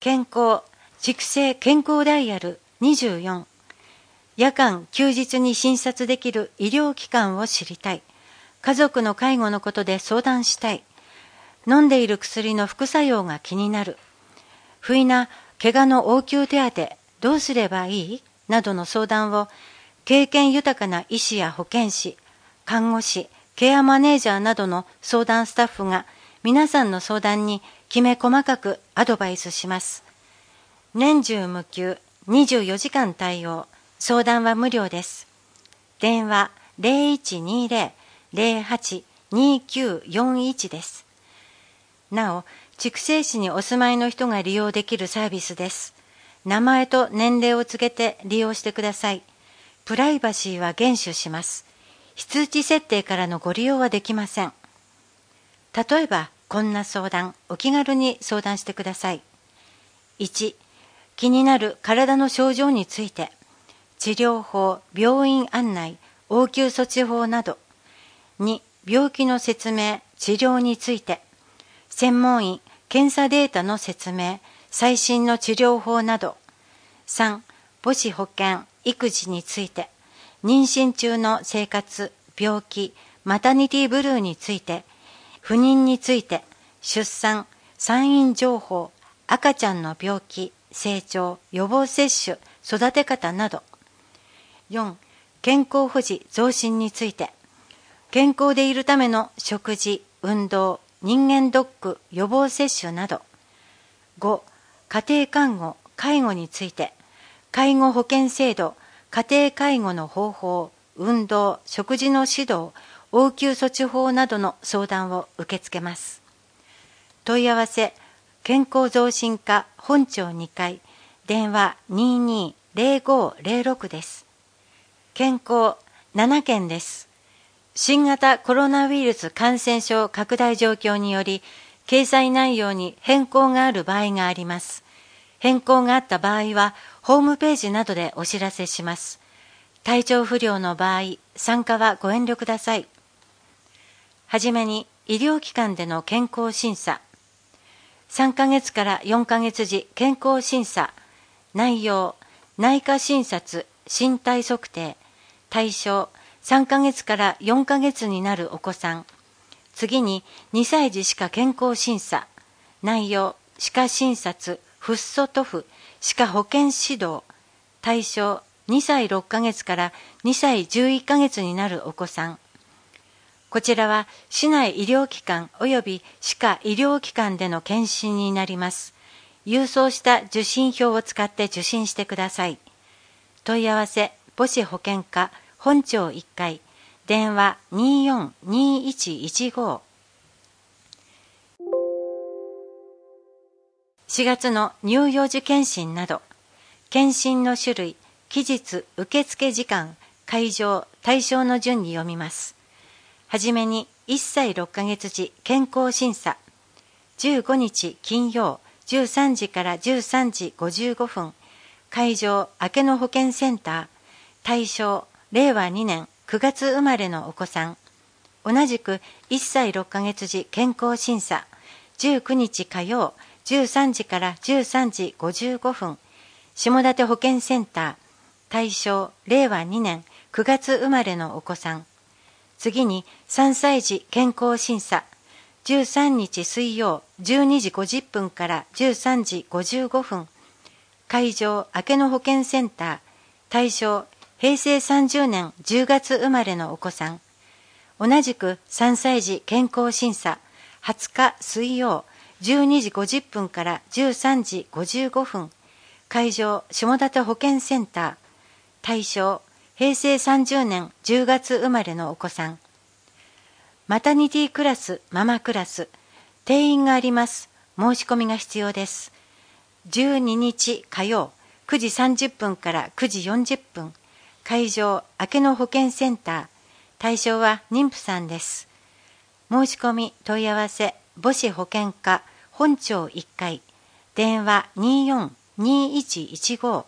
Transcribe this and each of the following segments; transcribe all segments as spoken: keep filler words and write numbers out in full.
健康、畜生健康ダイヤルにじゅうよん。夜間、休日に診察できる医療機関を知りたい。家族の介護のことで相談したい。飲んでいる薬の副作用が気になる。不意な怪我の応急手当、どうすればいいなどの相談を、経験豊かな医師や保健師、看護師、ケアマネージャーなどの相談スタッフが皆さんの相談にきめ細かくアドバイスします。年中無休、にじゅうよじかん対応、相談は無料です。電話 ゼロいちにゼロ ゼロはち にきゅうよんいち です。なお、筑西市にお住まいの人が利用できるサービスです。名前と年齢を告げて利用してください。プライバシーは厳守します。非通知設定からのご利用はできません。例えば、こんな相談、お気軽に相談してください。いち、気になる体の症状について、治療法、病院案内、応急措置法など。に、病気の説明、治療について、専門医、検査データの説明、最新の治療法など。さん、母子保健、育児について、妊娠中の生活、病気、マタニティブルーについて、不妊について、出産、産院情報、赤ちゃんの病気、成長、予防接種、育て方など。よん、健康保持増進について、健康でいるための食事、運動、人間ドック、予防接種など。ご、家庭看護、介護について、介護保険制度、家庭介護の方法、運動、食事の指導、応急措置法などの相談を受け付けます。問い合わせ、健康増進課本庁にかい、電話 にーにーゼロごゼロろく です。健康ななけんです。新型コロナウイルス感染症拡大状況により、掲載内容に変更がある場合があります。変更があった場合は、ホームページなどでお知らせします。体調不良の場合、参加はご遠慮ください。はじめに、医療機関での健康審査。さんかげつからよんかげつ時健康審査。内容、内科診察、身体測定。対象、さんかげつからよんかげつになるお子さん。次に、にさい児歯科健康審査。内容、歯科診察、フッ素塗布、歯科保健指導。対象、にさいろっかげつからにさいじゅういっかげつになるお子さん。こちらは市内医療機関及び歯科医療機関での検診になります。郵送した受診票を使って受診してください。問い合わせ、母子保健課本庁いっかい、電話 にーよんにーいちいちご。しがつの乳幼児検診など、検診の種類、期日、受付時間、会場、対象の順に読みます。はじめにいっさいろっかげつ時健康審査。じゅうごにち金曜、じゅうさんじからじゅうさんじごじゅうごふん。会場、明けの保健センター。対象、れいわにねんくがつ生まれのお子さん。同じくいっさいろっかげつ時健康審査。じゅうくにち火曜、じゅうさんじからじゅうさんじごじゅうごふん。下館保健センター。対象、れいわにねんくがつ生まれのお子さん。次にさんさい児健康審査。じゅうさんにち水曜、じゅうにじごじゅっぷんからじゅうさんじごじゅうごふん。会場、明けの保健センター。対象、へいせいさんじゅうねんじゅうがつ生まれのお子さん。同じくさんさい児健康審査。はつか水曜、じゅうにじごじゅっぷんからじゅうさんじごじゅうごふん。会場、下館保健センター。対象、へいせいさんじゅうねんじゅうがつ生まれのお子さん。マタニティクラス、ママクラス。定員があります。申し込みが必要です。じゅうににち火曜、くじさんじゅっぷんからくじよんじゅっぷん。会場、明けの保健センター。対象は妊婦さんです。申し込み、問い合わせ、母子保健課、本庁いっかい。電話 にーよんにーいちいちご。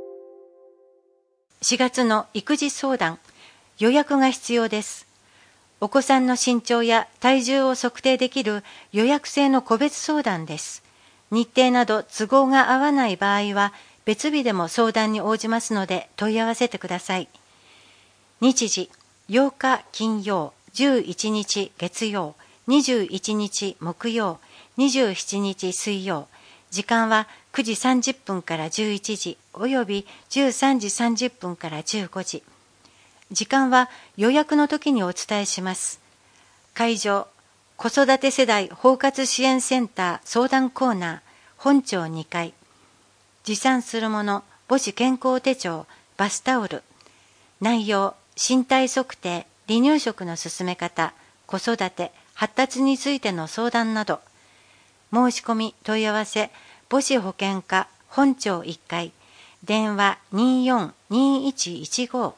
しがつの育児相談、予約が必要です。 お子さんの身長や体重を測定できる予約制の個別相談です。日程など都合が合わない場合は別日でも相談に応じますので問い合わせてください。日時、ようか金曜、じゅういちにち月曜、にじゅういちにち木曜、にじゅうしちにち水曜。時間はくじさんじゅっぷんからじゅういちじおよびじゅうさんじさんじゅっぷんからじゅうごじ。時間は予約の時にお伝えします。会場、子育て世代包括支援センター相談コーナー、本町にかい。持参するもの、母子健康手帳、バスタオル。内容、身体測定、離乳食の進め方、子育て、発達についての相談など。申し込み、問い合わせ、母子保健課、本町いっかい。電話にーよんにーいちいちご。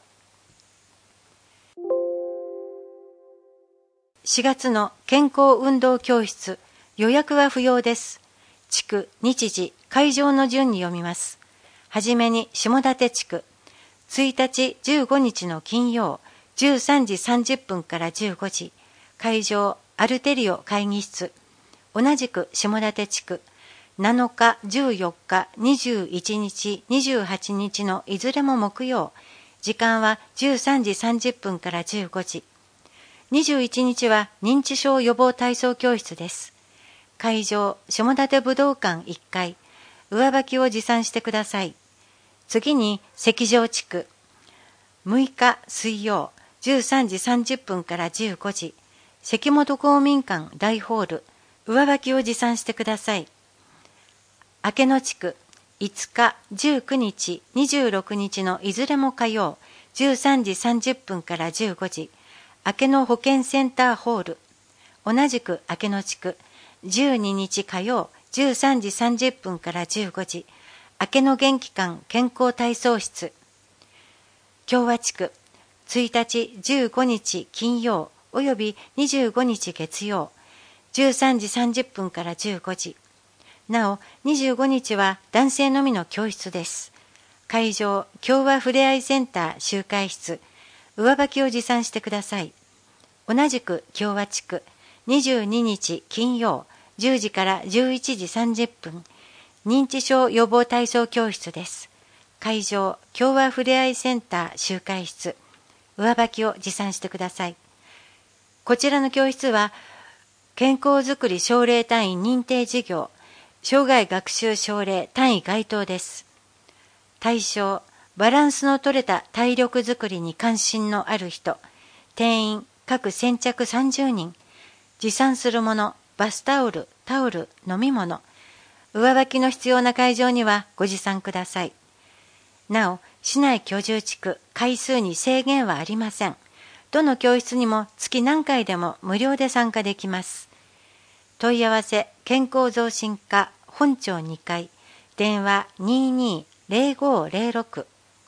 しがつの健康運動教室、予約は不要です。地区、日時、会場の順に読みます。はじめに下館地区、ついたちじゅうごにちの金曜、じゅうさんじさんじゅっぷんからじゅうごじ、会場、アルテリオ会議室。同じく下館地区、なのか、じゅうよっか、にじゅういちにち、にじゅうはちにちのいずれも木曜、時間はじゅうさんじさんじゅっぷんからじゅうごじ。にじゅういちにちは認知症予防体操教室です。会場、下館武道館いっかい、上履きを持参してください。次に、石城地区、むいか水曜、じゅうさんじさんじゅっぷんからじゅうごじ、関本公民館大ホール、上履きを持参してください。明野地区、いつか、じゅうくにち、にじゅうろくにちのいずれも火曜、じゅうさんじさんじゅっぷんからじゅうごじ、明野保健センターホール。同じく明野地区、じゅうににち火曜、じゅうさんじさんじゅっぷんからじゅうごじ、明野元気館健康体操室。共和地区、ついたちじゅうごにち金曜、およびにじゅうごにち月曜、じゅうさんじさんじゅっぷんからじゅうごじ。なお、にじゅうごにちは男性のみの教室です。会場、共和ふれあいセンター集会室。上履きを持参してください。同じく共和地区、にじゅうににち金曜、じゅうじからじゅういちじさんじゅっぷん、認知症予防体操教室です。会場、共和ふれあいセンター集会室。上履きを持参してください。こちらの教室は、健康づくり奨励単位認定事業、生涯学習奨励単位該当です。対象、バランスの取れた体力づくりに関心のある人、定員、各先着さんじゅうにん、持参するもの、バスタオル、タオル、飲み物、上履きの必要な会場にはご持参ください。なお、市内居住地区、回数に制限はありません。どの教室にも月何回でも無料で参加できます。問い合わせ、健康増進課、本町にかい、電話にーにーぜろごぜろろく。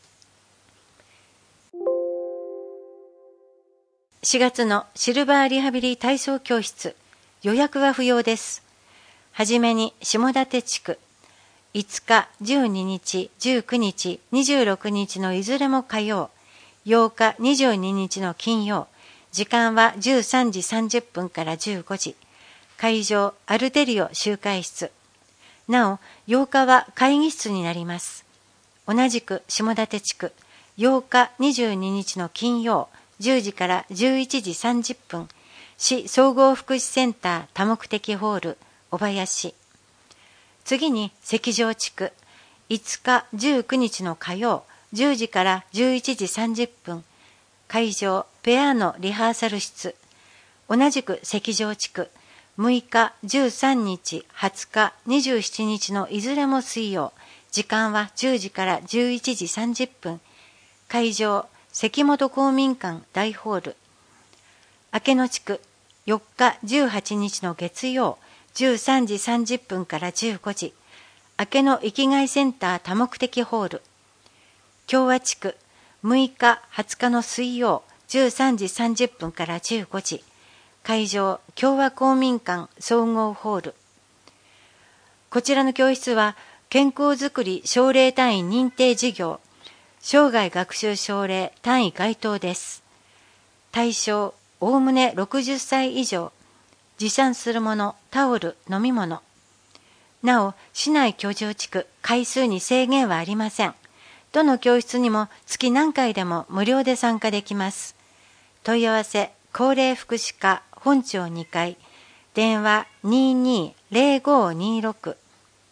しがつのシルバーリハビリ体操教室、予約は不要です。はじめに下館地区、いつか、じゅうににち、じゅうくにち、にじゅうろくにちのいずれも火曜、ようか、にじゅうににちの金曜、時間はじゅうさんじさんじゅっぷんからじゅうごじ、会場、アルテリオ集会室。なお、ようかは会議室になります。同じく下館地区、ようか、にじゅうににちの金曜、じゅうじからじゅういちじさんじゅっぷん、市総合福祉センター多目的ホール、小林。次に石城地区、いつか、じゅうくにちの火曜、じゅうじからじゅういちじさんじゅっぷん、会場、ペアのリハーサル室。同じく石城地区、むいか、じゅうさんにち、はつか、にじゅうしちにちのいずれも水曜、時間はじゅうじからじゅういちじさんじゅっぷん、会場、関本公民館大ホール。明野地区、よっか、じゅうはちにちの月曜、じゅうさんじさんじゅっぷんからじゅうごじ、明野生きがいセンター多目的ホール。共和地区、むいか、はつかの水曜、じゅうさんじさんじゅっぷんからじゅうごじ、会場、共和公民館総合ホール。こちらの教室は、健康づくり奨励単位認定事業、生涯学習奨励単位該当です。対象、 おおむねろくじゅっさい以上、持参するもの、タオル、飲み物。なお、市内居住地区、回数に制限はありません。どの教室にも月何回でも無料で参加できます。問い合わせ、高齢福祉課本町にかい、電話 にーにーぜろごーにーろく。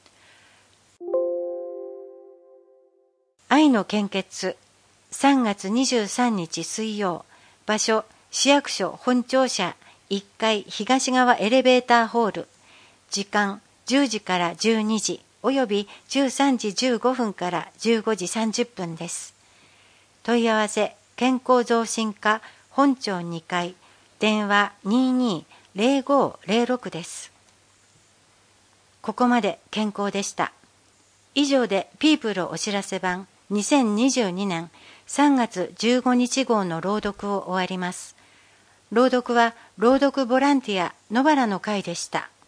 愛の献血、さんがつにじゅうさんにち水曜、場所、市役所本庁舎いっかい東側エレベーターホール、時間じゅうじからじゅうにじおよびじゅうさんじじゅうごふんからじゅうごじさんじゅっぷんです。問い合わせ、健康増進課本庁にかい、電話 にーにーぜろごーぜろろく です。ここまで健康でした。以上でピープルお知らせ版にせんにじゅうにねんさんがつじゅうごにち号の朗読を終わります。朗読は朗読ボランティア野原の会でした。